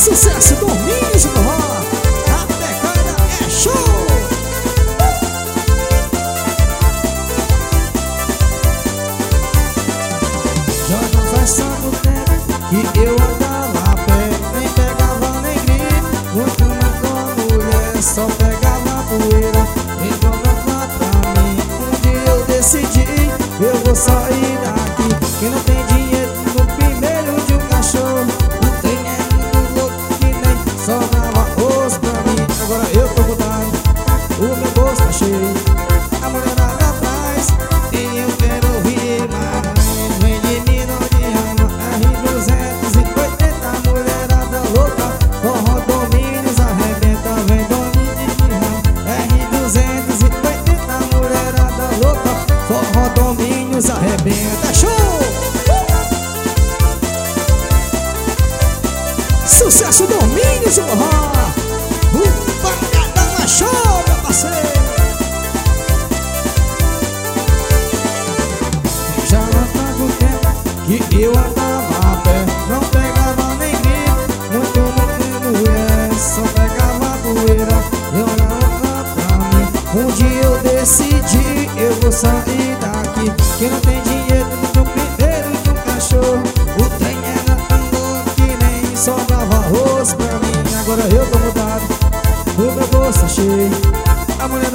Sucesso Domingos do Rock, a pegada é show. Já não faz tanto tempo que eu andava a pé, nem pegava nem grito, muito mais com a mulher, só pegava poeira, então dava pra mim. Um dia eu decidi, eu vou sair daqui, que não tem dinheiro no primeiro de um cachorro, não tem é muito louco que nem só dava arroz pra mim. Agora eu tô mudado, o meu bolso tá cheio, a mulherada atrás, e eu quero ouvir mais. Vem de mim, não de rama, R280, mulherada louca, forró Domingos arrebenta. Vem Domingos de rama, R280, mulherada louca, forró Domingos arrebenta. Show! Sucesso Domingos, forró, o pancadão é show, meu parceiro. Já não faz o tempo que eu andava a pé, não pegava nem grito, muito mulher, só pegava poeira, eu olhava pra mim. Um dia eu decidi, eu vou sair daqui, que não tem dinheiro no primeiro de um cachorro, o trem era tão louco que nem sobrava arroz pra mim. Agora eu tô mudado, o meu bolso tá cheio, a mulher